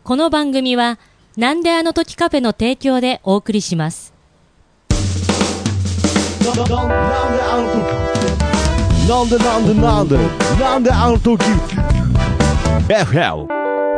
この番組はなんであの時カフェの提供でお送りします。 なんであの時なんであの時 FL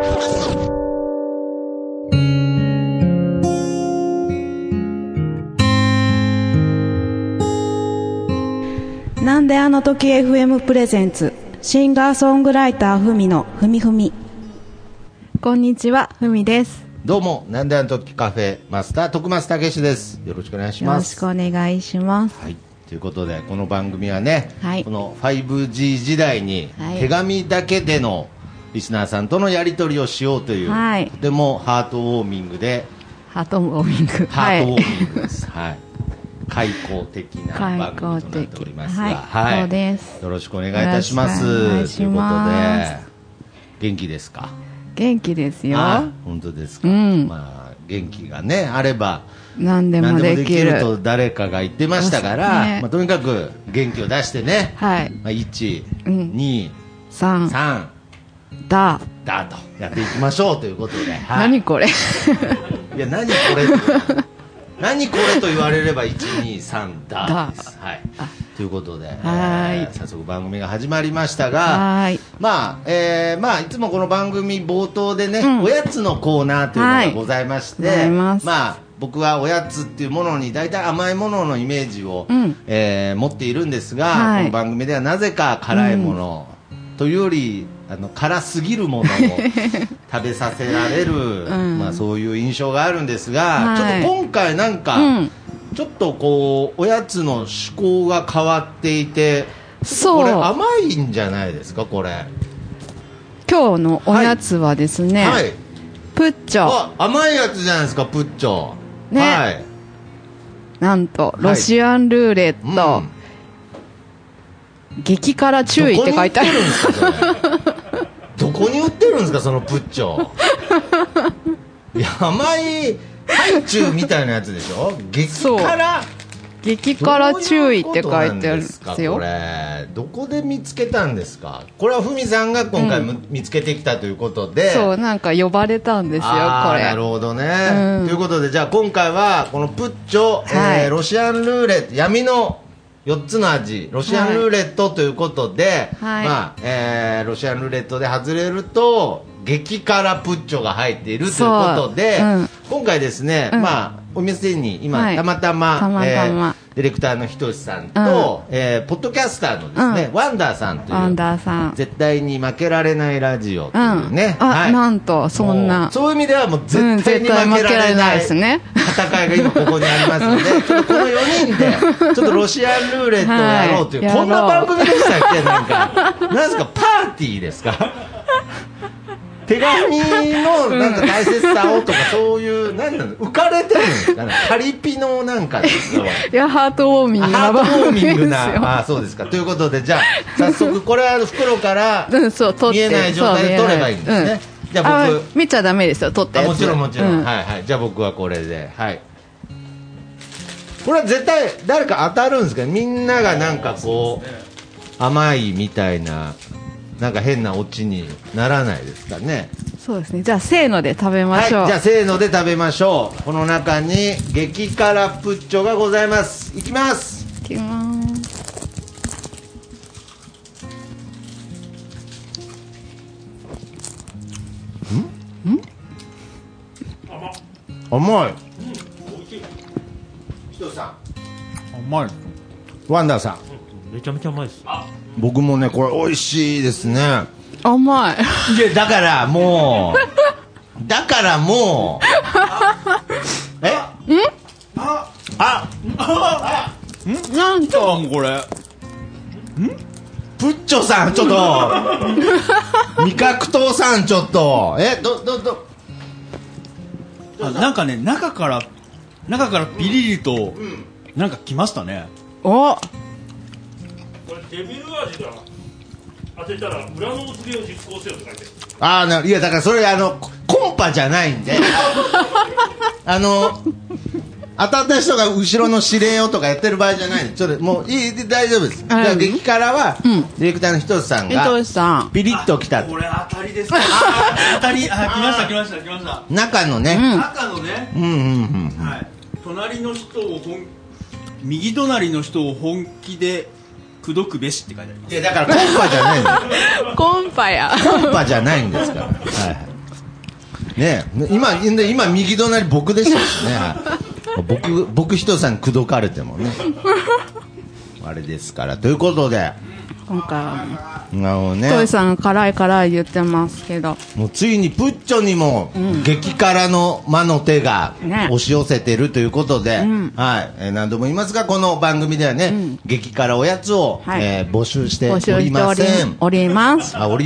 なんであの時 FM プレゼンツシンガーソングライターふみのふみふみ。こんにちは、ふみです。 どうも、なんであの時カフェマスター徳増武史です。よろしくお願いします。 よろしくお願いします。 はい、ということでこの番組はね、 はい、 この 5G 時代に手紙だけでのリスナーさんとのやり取りをしようという、 はい、 とてもハートウォーミングでハートウォーミングです、はい、開口的な番組となっておりますが、 はい、そうです。 よろしくお願いいたします。ということで元気ですか？ 元気ですよ。 本当ですか？まあ、元気がねあれば何でもできると誰かが言ってましたから、 ね、 まあ、とにかく元気を出してね、 はい、 まあ、1、2、3 だとやっていきましょうということで、はい、 何これいや何これ何これと言われれば1、2、3だです、はい、ということで、早速番組が始まりましたが、まあいつもこの番組冒頭でね、おやつのコーナーというのがございまして、まあ僕はおやつっていうものに大体甘いもののイメージを、持っているんですが、この番組ではなぜか辛いもの、というより辛すぎるものを食べさせられる、まあ、そういう印象があるんですが、ちょっと今回なんか、ちょっとこうおやつの趣向が変わっていて、これ甘いんじゃないですか？これ今日のおやつはですね、プッチョ。 甘いやつじゃないですか、プッチョね、はい、なんとロシアンルーレット、激辛注意って書いてある。 どこに売ってるんですかそのプッチョ。いや、甘いハイチュウみたいなやつでしょ？激辛注意って書いてあるんですよ。これどこで見つけたんですか？これはふみさんが今回見つけてきたということで、 そうなんか呼ばれたんですよ。これなるほどね、ということでじゃあ今回はこのプッチョ、ロシアンルーレット闇の4つの味ロシアンルーレットということで、まあロシアンルーレットで外れると激辛プッチョが入っているということで、今回ですね、まあお店に今、たまたまディレクターのひとしさんと、ポッドキャスターのですね、ワンダーさんという絶対に負けられないラジオというね、 なんとそんなそういう意味ではもう絶対に負けられない戦いが今ここにありますので、ちょっとこの4人でちょっとロシアンルーレットをやろうという、こんな番組でしたっけ？なんですか、パーティーですか？手紙のなんか大切さをとかそういうなんなの浮かれてるんですかね？パリピのなんかですよ。 いやハートウォーミングな番組ですよ。 そうですか。ということでじゃあ早速これは袋から見えない状態で取ればいいんですね。じゃあ僕見ちゃダメですよ、取ったやつ。 もちろん、はいはい。じゃあ僕はこれで、はい。これは絶対誰か当たるんですか？みんながなんかこう甘いみたいな。なんか変なオチにならないですかね。 そうですね。じゃあせーので食べましょう。 じゃあせーので食べましょう。この中に激辛プッチョがございます。いきます。 いきます。 甘い。ひとさん。 甘い。 ワンダーさん。 めちゃめちゃ甘いです。 僕もねこれ美味しいですね。 甘い。 いやだからもうなんとこれプッチョさんちょっと味覚糖さんちょっとなんかね中からピリリとなんかきましたね。 これデビル味だ。当てたら裏のお告げを実行せよって書いてる。 いやだからそれコンパじゃないんで当たった人が後ろの指令をとかやってる場合じゃないんで、ちょっともういい、大丈夫です。じゃあ激辛は、ディレクターのひとつさんがピリッときた。 これ当たりですか。当たり、来ました中のね、 中のね、はい、右隣の人を本気で口説くべしって書いてあります。 いやだからコンパじゃないんだよ。 コンパや。 コンパじゃないんですから。はいね、今右隣僕でしたしね。僕ひとさんに口説かれてもねあれですからということで今回はなるほどね、 トイさん辛い言ってますけど、 もうついにプッチョにも激辛の魔の手が押し寄せてるということで、はい、何度も言いますがこの番組ではね、激辛おやつを、募集しておりません。 おります。 なるほ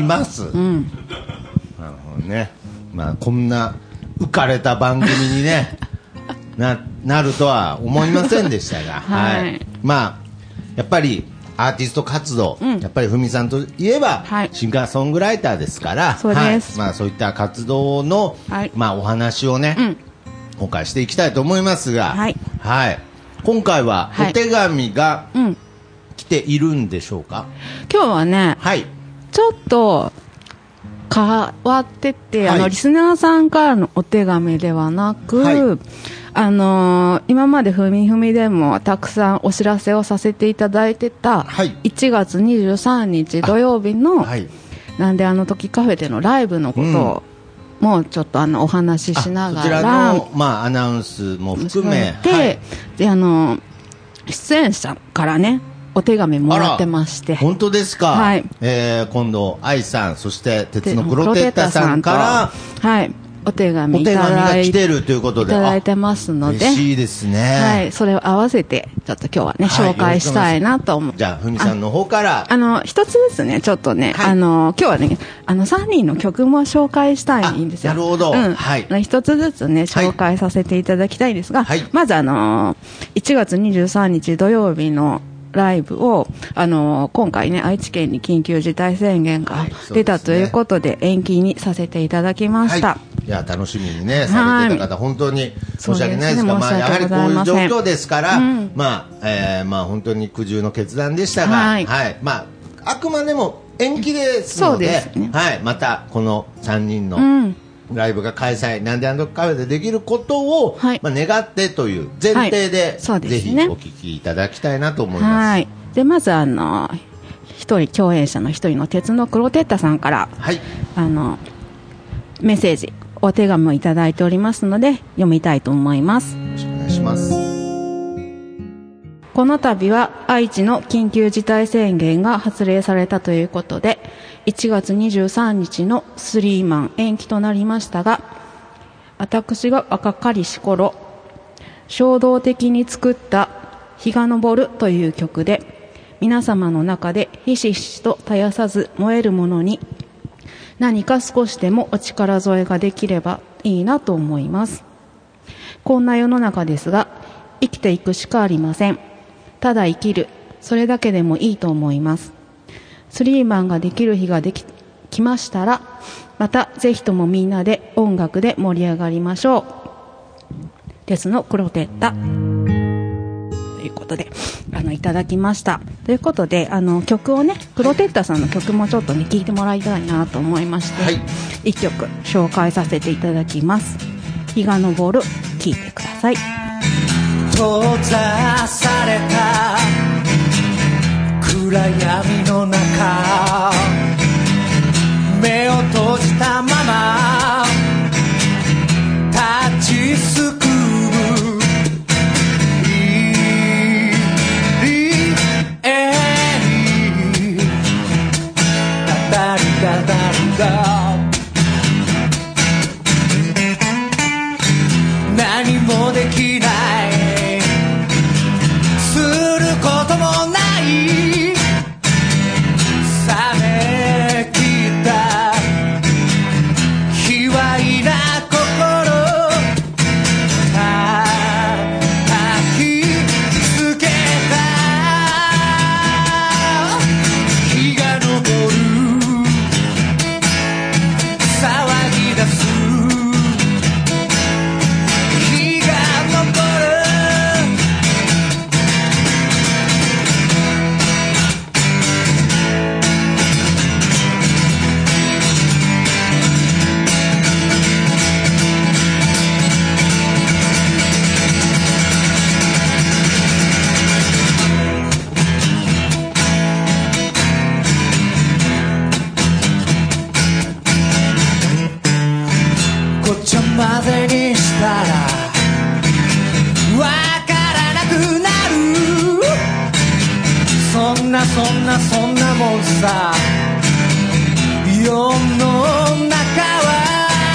どね。まあこんな浮かれた番組にねなるとは思いませんでしたが、はい、まあやっぱりアーティスト活動、やっぱりふみさんといえば、シンガーソングライターですから、 そうです、 まあそういった活動の、まあお話をね、今回していきたいと思いますが、今回はお手紙が来ているんでしょうか。 今日はね、ちょっと変わってて、リスナーさんからのお手紙ではなく、今までふみふみでもたくさんお知らせをさせていただいてた、1月23日土曜日の、なんであの時カフェでのライブのことを、もうちょっとお話ししながら、 こちらの、まあ、アナウンスも含めで、出演者からねお手紙もらってまして。 本当ですか。はい、今度愛さん、そして鉄のクロテッタさんから、はい、お手紙が来てるということでいただいてますので、 嬉しいですね。 はい、それを合わせてちょっと今日はね、紹介したいなと思う。 じゃあふみさんの方から一つずつね、ちょっとね、今日はね3人の曲も紹介したいんですよ。 なるほど。 一つずつね紹介させていただきたいんですが、まず1月23日土曜日のライブを今回ね愛知県に緊急事態宣言が出たということで延期にさせていただきました。 いや楽しみにねされてた方、本当に申し訳ないですが、まあやはりこういう状況ですから、まあ本当に苦渋の決断でしたが、まああくまでも延期ですので、またこの3人のライブが開催、なんであのカフェでできることを、まあ願ってという前提で、ぜひお聞きいただきたいなと思います。 でまず一人共演者の一人の鉄のクロテッタさんから、メッセージお手紙をいただいておりますので読みたいと思います。 よろしくお願いします。 この度は愛知の緊急事態宣言が発令されたということで1月23日のスリーマン延期となりましたが、私が若かりし頃衝動的に作った日が昇るという曲で皆様の中でひしひしと絶やさず燃えるものに何か少しでもお力添えができればいいなと思います。こんな世の中ですが生きていくしかありません。ただ生きる、それだけでもいいと思います。スリーマンができる日が来ましたらまたぜひともみんなで音楽で盛り上がりましょう。鉄のクロテッタということでいただきました。ということで曲をねクロテッタさんの曲もちょっとね聴いてもらいたいなと思いまして、1曲紹介させていただきます。日が昇る、聴いてください。 閉ざされた暗闇の中目を閉じたまま立ちすくむダダリダダリダ何もできないすることもない冷めきった卑猥な心焚きつけた日が昇る騒ぎ出す日が昇るなそんなもんさ世の中は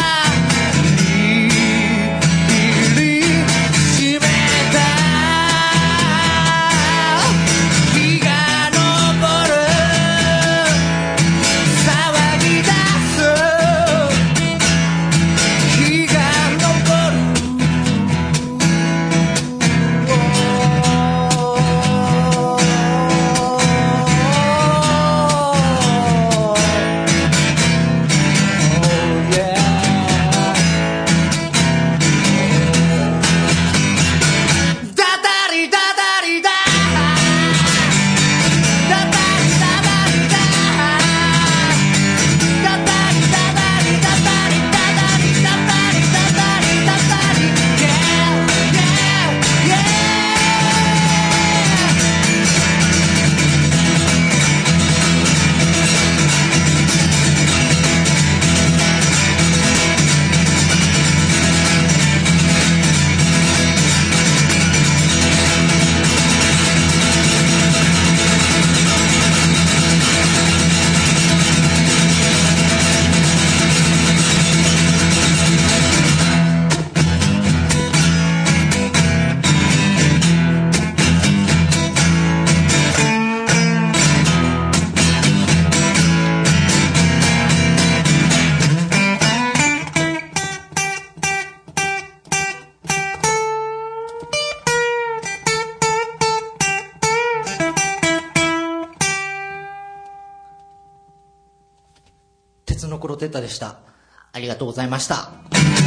鉄の黒テッタでした。ありがとうございました。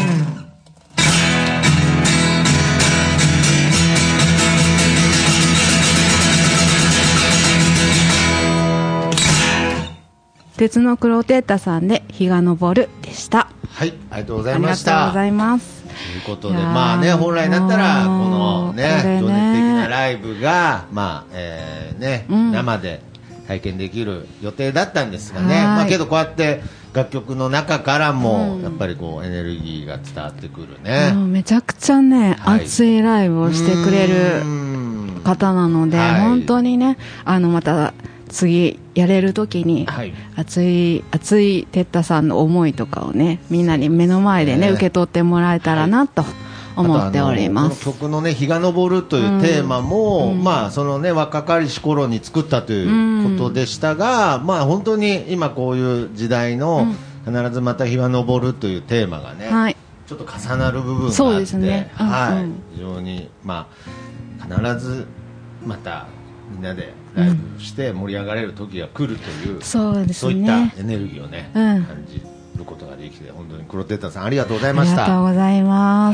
鉄の黒テッタさんで日が昇るでした。 はい、ありがとうございました。 ありがとうございます。 ということで、まあね、本来だったらこのね情熱的なライブがまあね、生で体験できる予定だったんですがね、まあけどこうやって楽曲の中からもやっぱりこうエネルギーが伝わってくるね。 めちゃくちゃね、熱いライブをしてくれる方なので、本当にね、また次やれる時に、熱いテッタさんの思いとかをね、みんなに目の前でね、受け取ってもらえたらなと思っております。 この曲のね、日が昇るというテーマも、まあそのね、若かりし頃に作ったということでしたが、まあ本当に今こういう時代の必ずまた日が昇るというテーマがね、ちょっと重なる部分があって、 そうですね、 非常にまあ必ずまたみんなでライブして盛り上がれる時が来るという、 そうですね、 そういったエネルギーをね、感じることができて、本当に黒テッタさんありがとうございました。 ありがとうございます。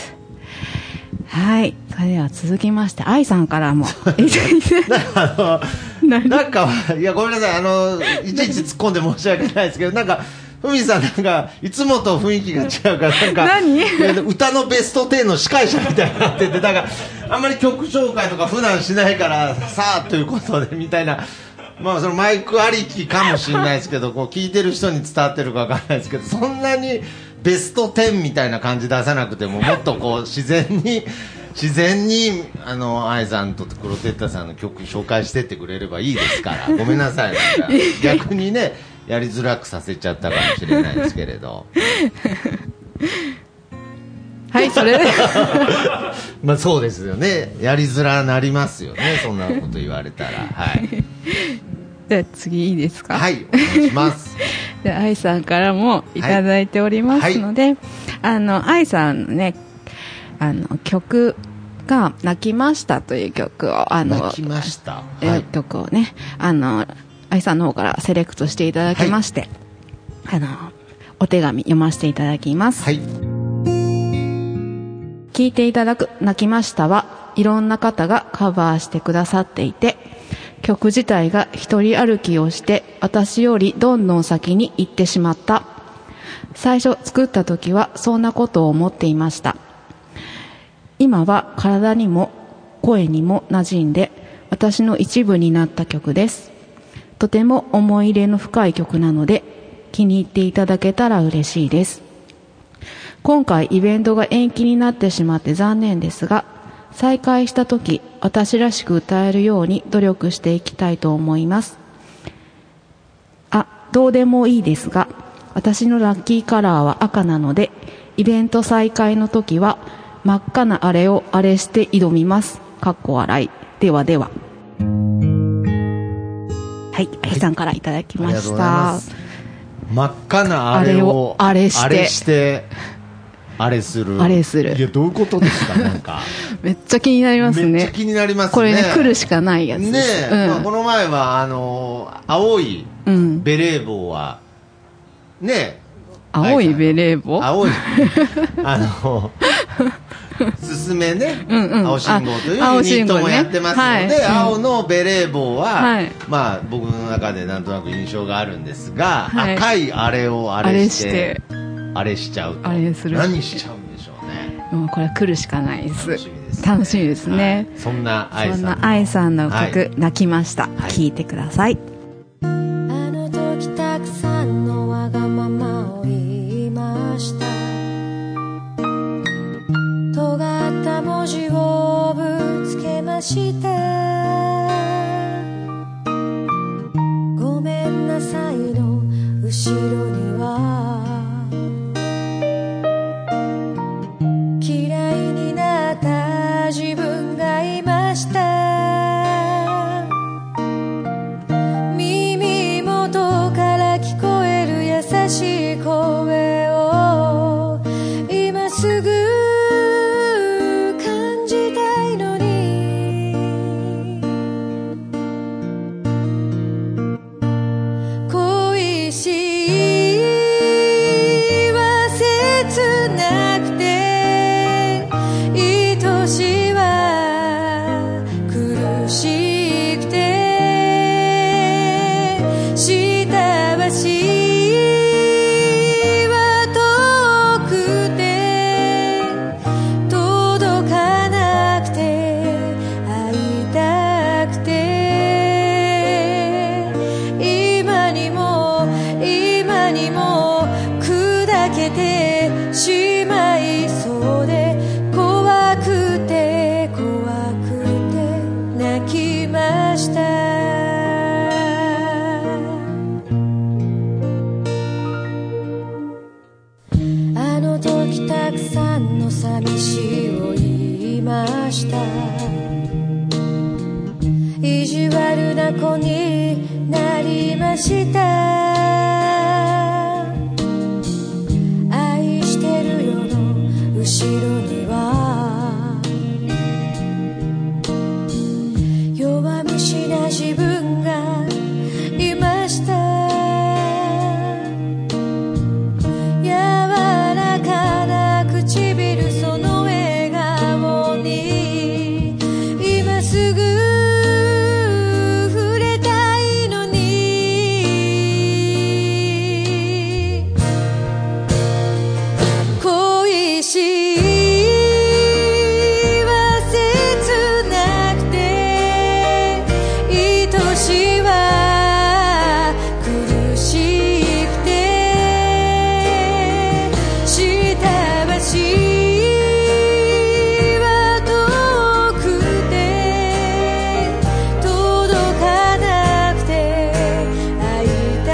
はい、それでは続きまして、愛さんからもなんかいやごめんなさい、いちいち突っ込んで申し訳ないですけど、なんかふみさんなんかいつもと雰囲気が違うから、なんか歌のベスト10の司会者みたいになってて、だからあんまり曲紹介とか普段しないからさあということでみたいな、まあそのマイクありきかもしれないですけど、こう聞いてる人に伝わってるかわからないですけど、そんなにベスト10みたいな感じ出さなくても、もっとこう自然に愛さんと黒テッタさんの曲紹介してってくれればいいですから、ごめんなさい、なんか逆にねやりづらくさせちゃったかもしれないですけれどはい、それでまあそうですよね、やりづらなりますよね、そんなこと言われたら。はいじゃあ次いいですか。 はい、お願いしますで、愛さんからもいただいておりますので、愛さんのね、曲が泣きましたという曲を泣きました、 曲をね、愛さんの方からセレクトしていただきまして、お手紙読ませていただきます。聴いていただく泣きましたはいろんな方がカバーしてくださっていて、曲自体が一人歩きをして私よりどんどん先に行ってしまった。最初作った時はそんなことを思っていました。今は体にも声にも馴染んで私の一部になった曲です。とても思い入れの深い曲なので気に入っていただけたら嬉しいです。今回イベントが延期になってしまって残念ですが、再開した時私らしく歌えるように努力していきたいと思います。 どうでもいいですが、私のラッキーカラーは赤なので、イベント再開の時は真っ赤なあれをあれして挑みます。かっこ笑い。ではでは。はい、あひさんからいただきました。 真っ赤なあれをあれして、 あれする。 あれする。 いや、どういうことですか、なんか。 めっちゃ気になりますね。 めっちゃ気になりますね。 これね、来るしかないやつです。 ねえ、まあ、この前は、青いベレー帽は、ねえ、 青いベレー帽？ 青い。すすめね、青信号というユニットもやってますので、青のベレー帽は、まあ僕の中でなんとなく印象があるんですが、赤いあれをあれしてあれしちゃうと何しちゃうんでしょうね。 もうこれ来るしかないです。楽しみですね。 そんな愛さんの曲、泣きました。聴いてください。 あの時たくさんのわがままを言いました。尖った文字をぶつけました。ごめんなさいの後ろには嫌いになった自分がいました。耳元から聞こえる優しい声を今すぐ寂しいを言いました。意地悪な子になりました。愛してるよの後ろには弱虫な自分がいました。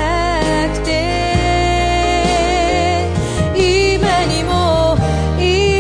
今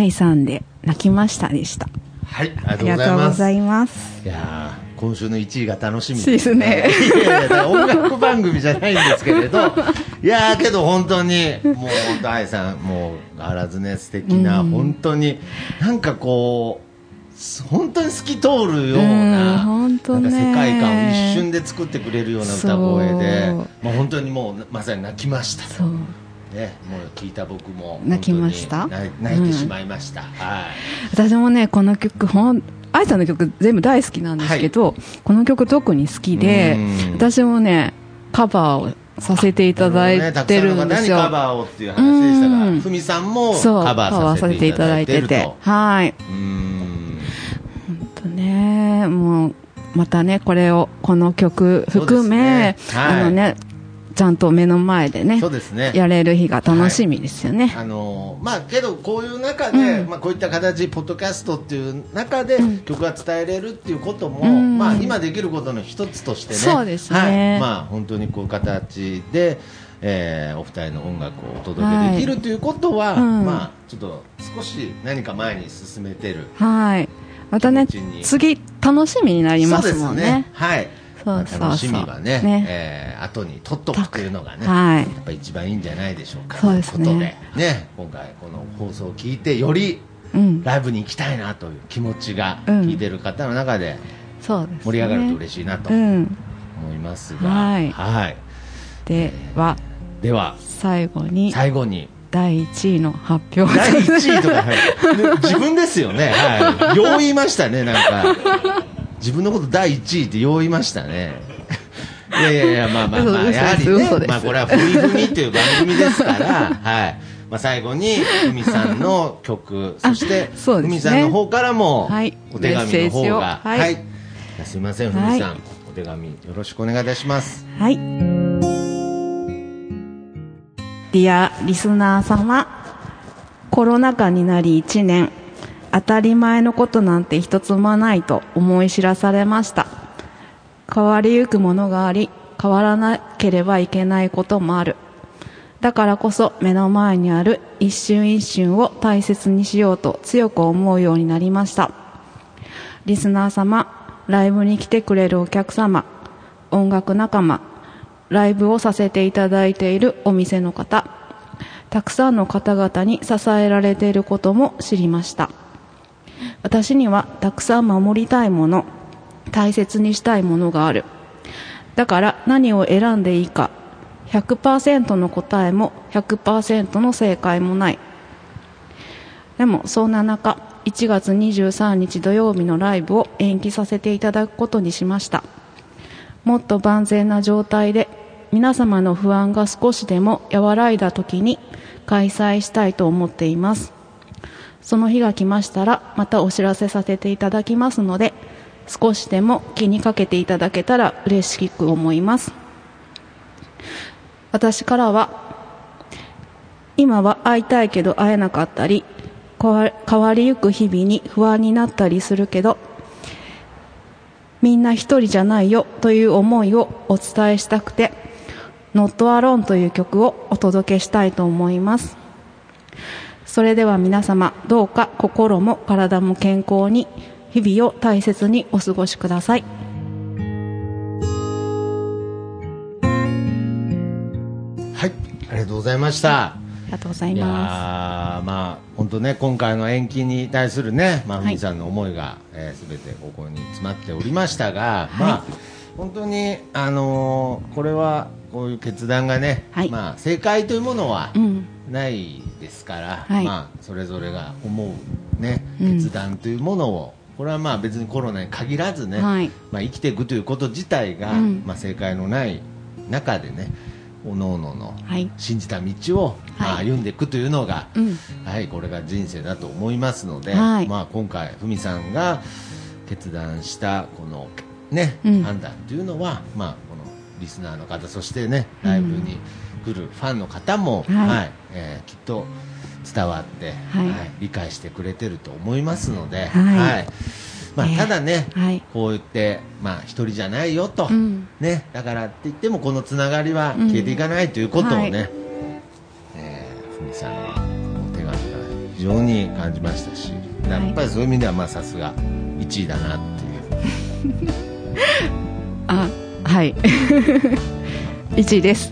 愛さんで泣きましたでした。 はい、 ありがとうございます。 いや今週の1位が楽しみですね。 いやいや音楽番組じゃないんですけれどいやけど本当にもう本当愛さんもう変わらずね素敵な、本当になんかこう本当に透き通るような、なんか世界観を一瞬で作ってくれるような歌声で、まあ、本当にもうまさに泣きました。そうね、もう聞いた僕も泣きました。 泣いてしまいました。はい、 私もねこの曲愛さんの曲全部大好きなんですけど、はい、この曲特に好きで、私もねカバーをさせていただいてるんですよ。 カバーをっていう話でしたが、ふみさんもカバーさせていただいてると。 はい。本当ね、もうまたねこの曲含め、ちゃんと目の前でね、やれる日が楽しみですよね。 まあけどこういう中で、まあこういった形ポッドキャストっていう中で曲が伝えれるっていうことも、まあ今できることの一つとしてね、 そうですね。 まあ本当にこういう形で、お二人の音楽をお届けできるということは、まあちょっと少し何か前に進めてる。 はい。またね次楽しみになりますもんね。 そうですね。はい。楽しみはね、後に取っとくというのがね、やっぱり一番いいんじゃないでしょうか。 そうですね。 ということでね、今回この放送を聞いてよりライブに行きたいなという気持ちが聞いてる方の中で盛り上がると嬉しいなと思いますが、はい。 では最後に第1位の発表。 第1位とか自分ですよね。はい。よう言いましたねなんか。自分のこと第1位ってよう言いましたね。いやまあやはりね、まあこれはふみふみっていう番組ですから、はい。まあ最後にふみさんの曲、そしてふみさんの方からもお手紙の方が、はい。すみませんふみさん、お手紙よろしくお願いいたします。 はい。ディアリスナー様、コロナ禍になり1年。当たり前のことなんて一つもないと思い知らされました。変わりゆくものがあり、変わらなければいけないこともある。だからこそ目の前にある一瞬一瞬を大切にしようと強く思うようになりました。リスナー様、ライブに来てくれるお客様、音楽仲間、ライブをさせていただいているお店の方、たくさんの方々に支えられていることも知りました。私にはたくさん守りたいもの、大切にしたいものがある。だから何を選んでいいか、100% の答えも 100% の正解もない。でもそんな中、1月23日土曜日のライブを延期させていただくことにしました。もっと万全な状態で皆様の不安が少しでも和らいだ時に開催したいと思っています。その日が来ましたらまたお知らせさせていただきますので、少しでも気にかけていただけたら嬉しく思います。私からは、今は会いたいけど会えなかったり、変わりゆく日々に不安になったりするけど、みんな一人じゃないよという思いをお伝えしたくて、Not Alone という曲をお届けしたいと思います。それでは皆様、どうか心も体も健康に、日々を大切にお過ごしください。 はい、ありがとうございました。 ありがとうございます。 まあ本当ね、今回の延期に対するね、ふみさんの思いがすべてここに詰まっておりましたが、まあ本当にこれはこういう決断がね、まあ正解というものはないですから、まあそれぞれが思うね決断というものを、これはまあ別にコロナに限らずね、まあ生きていくということ自体が、まあ正解のない中でね、おのおのの信じた道を、まあ、歩んでいくというのが、これが人生だと思いますので、まあ今回ふみさんが決断したこのね、判断というのは、まあこのリスナーの方、そしてねライブに来るファンの方も、きっと伝わって、理解してくれてると思いますので、まあ、ただね、こう言って、まあ、一人じゃないよと、ね、だからって言ってもこのつながりは消えていかないということをね、ふみさんのお手紙が非非常に感じましたし、やっぱりそういう意味ではまあさすが1位だなっていうあ、はい1位です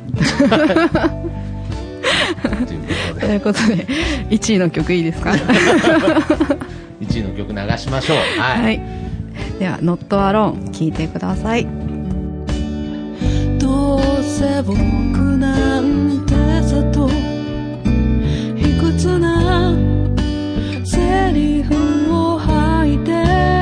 ということで1位の曲いいですか 1位の曲流しましょう。はい、はい、 ではNot Alone聴いてください。 どうせ僕なんてさと卑屈なセリフを吐いて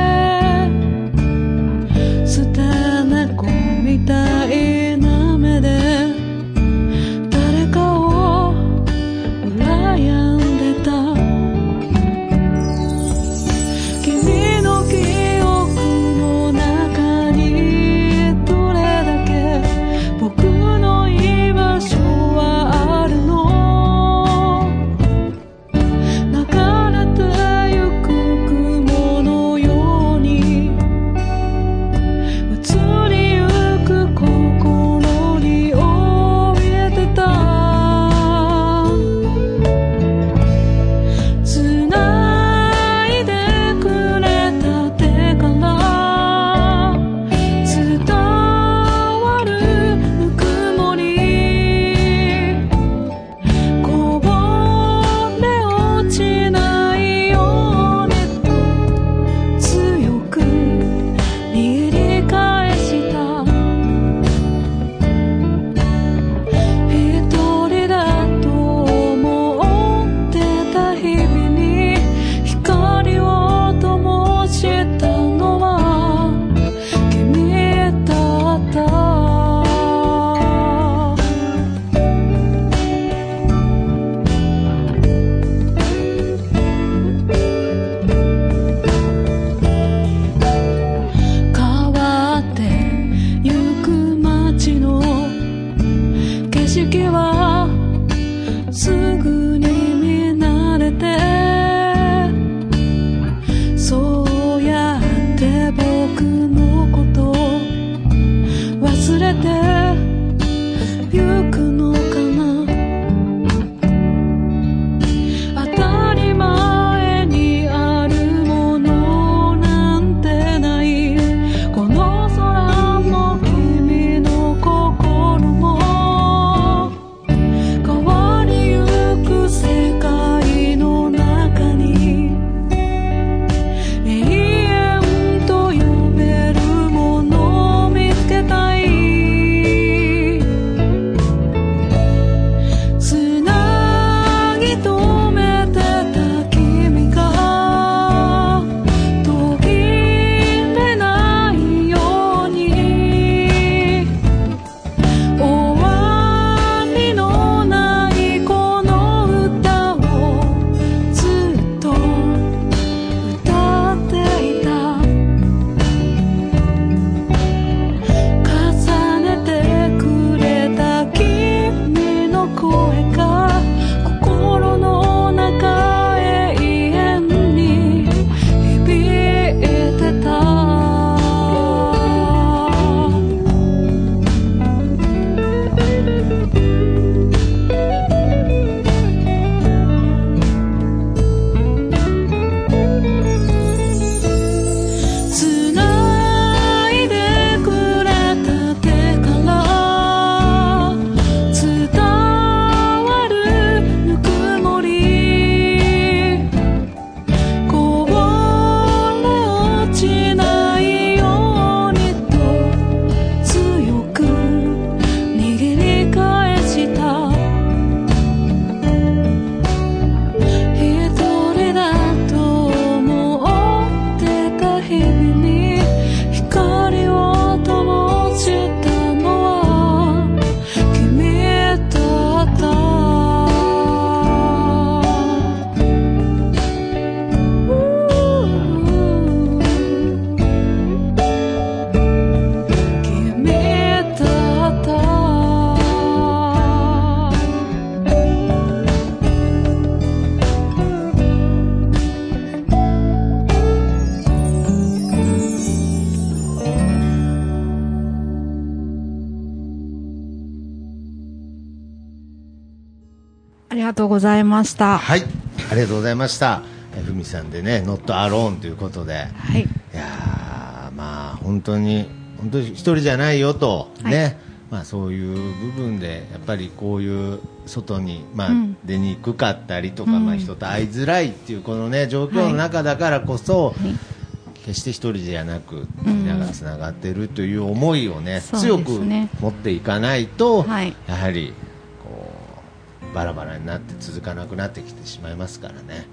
捨て猫みたいな目で誰かを羨んでた。君の記憶の中にどれだけ僕の居場所はあるの。 ありがとうございました。 はい、 ありがとうございました。ふみさんでね、Not Alone ということで、 はい、いやまあ本当に一人じゃないよと、ね、はい、まあ、そういう部分でやっぱりこういう外に、まあ、出にくかったりとか、まあ、人と会いづらいっていうこの、ね、状況の中だからこそ、決して一人じゃなくみんながつながっているという思いを、ね、強く持っていかないと、やはりこうバラバラになって続かなくなってきてしまいますからね。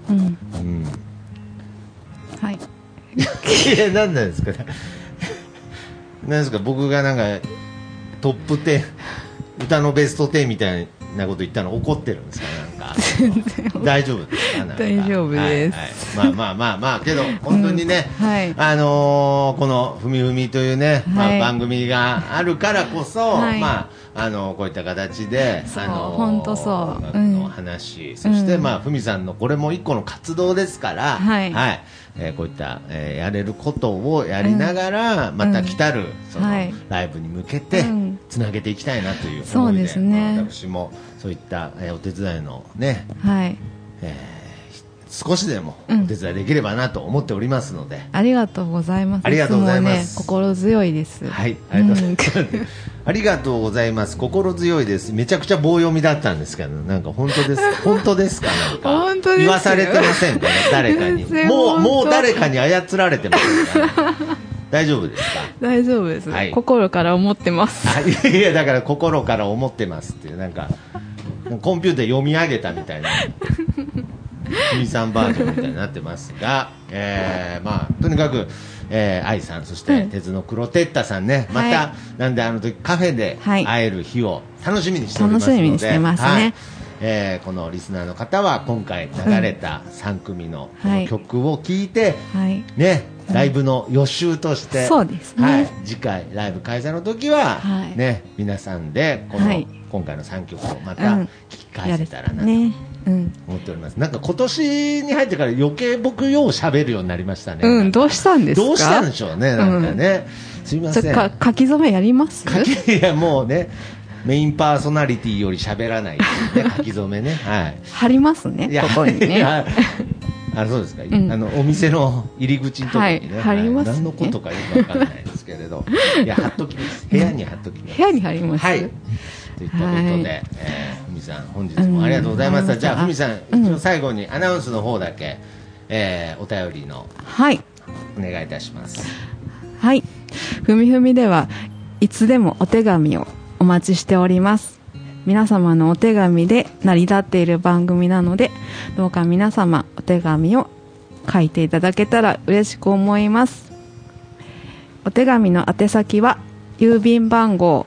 はい。 いや、何なんですかね。なんですか、僕がなんかトップ10歌のベスト10みたいなこと言ったの怒ってるんですか、なんか大丈夫ですか、なんか大丈夫です、 はいはい、まあけど本当にね、はい、このふみふみというね、まあ、番組があるからこそ、はい、まあこういった形で本当そう、 音楽の話、そしてまあふみさんのこれも一個の活動ですから、はいはい、こういった、やれることをやりながら、また来たるその、ライブに向けてつなげていきたいなという思いで、私もそういった、お手伝いのね、はい、少しでもお手伝いできればなと思っておりますので、 ありがとうございます。 ありがとうございます。 心強いです。 はい、ありがとうございます。ありがとうございます。心強いです。めちゃくちゃ棒読みだったんですけど、なんか本当です。本当ですか、なんか本当です。 言わされてませんかね、誰かに。もう誰かに操られてますか、ね。大丈夫ですか。 大丈夫です、はい、心から思ってます。 いや、だから心から思ってますっていう、なんかコンピューター読み上げたみたいなふみさんバージョンみたいになってますが、まあ、とにかく、愛さん、そして鉄の黒テッタさんね、また、はい、なんであの時カフェで会える日を楽しみにしておりますので、 楽しみにしてますね。 はい、このリスナーの方は今回流れた3組のこの曲を聴いて、はいね、ライブの予習として、 そうですね、 はい、次回ライブ開催の時は、はいね、皆さんでこの、はい、今回の3曲をまた聴き返せたらなと思っております。なんか今年に入ってから余計僕よう喋るようになりましたね。 どうしたんですか。 どうしたんでしょうね、なんかね、すみません。 書き初めやります。 いや、もうね、メインパーソナリティより喋らない、ね、書き初めね、はい、 貼りますね、ここにね。 そうですか、お店の入り口のところにね、 貼りますね。 何のことかよくわからないですけれど、いや、貼っときます。部屋に貼っときます。 部屋に貼ります。 はい。といったことで、ふみさん、本日もありがとうございました。じゃあ、ふみさん、一応最後にアナウンスの方だけ、お便りの、はい、お願いいたします。 はい。ふみふみではいつでもお手紙をお待ちしております。皆様のお手紙で成り立っている番組なので、どうか皆様お手紙を書いていただけたら嬉しく思います。お手紙の宛先は郵便番号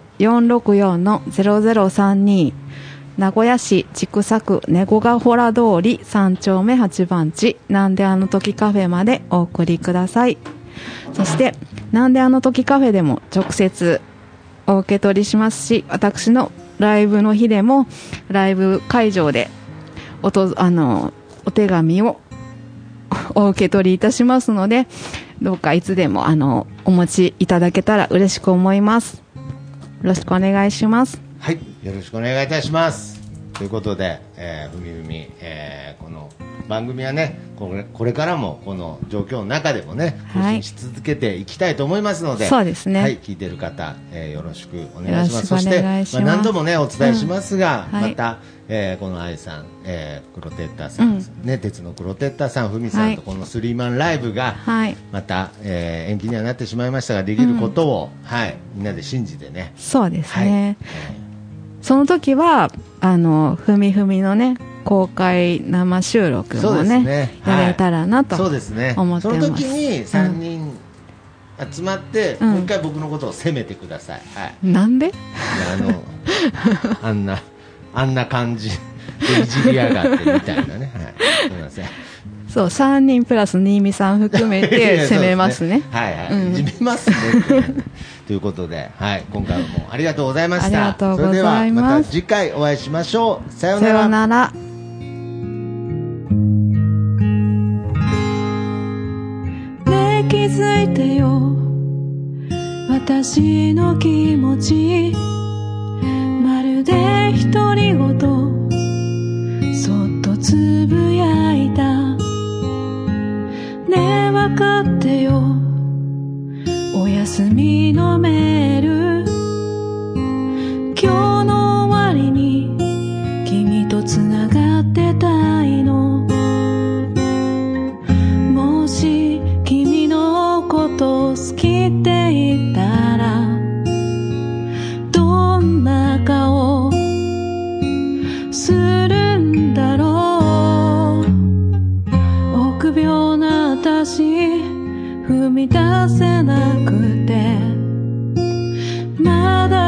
464-0032 名古屋市千種区根子ヶ洞通り3丁目8番地なんであの時カフェまでお送りください。そしてなんであの時カフェでも直接お受け取りしますし、私のライブの日でもライブ会場でお手紙をお受け取りいたしますので、どうかいつでもお持ちいただけたら嬉しく思います。よろしくお願いします。 はい、よろしくお願いいたします。ということで、ふみふみ、この番組はね、これからもこの状況の中でもね、更新し続けていきたいと思いますので、 そうですね、 はい、聞いている方、よろしくお願いします。そして、何度もねお伝えしますが、また、この愛さん、黒テッタさん、ね、鉄の黒テッタさん、ふみさんとこのスリーマンライブが、また、延期にはなってしまいましたが、できることを、はい、みんなで信じてね。 そうですね。その時はふみふみのね公開生収録も ねやれたらなと思ってます。そうですね。その時に3人集まって、もう一回僕のことを責めてください。はい、 なんであんな感じでいじりやがってみたいなね、はい、すみません。 そう、3人プラス新見さん含めて攻めますね。 はいはい、いじめますね。ということで、はい、今回もありがとうございました。 ありがとうございます。 それではまた次回お会いしましょう。さようなら。 さようなら。 ねえ気づいてよ、私の気持ち、まるで独り言そっとつぶやいててよお休みのメール今日の終わりに君とつながってたいのもし君のこと好きって言ったらどんな顔するんだろう臆病な私踏み出せなくてまだ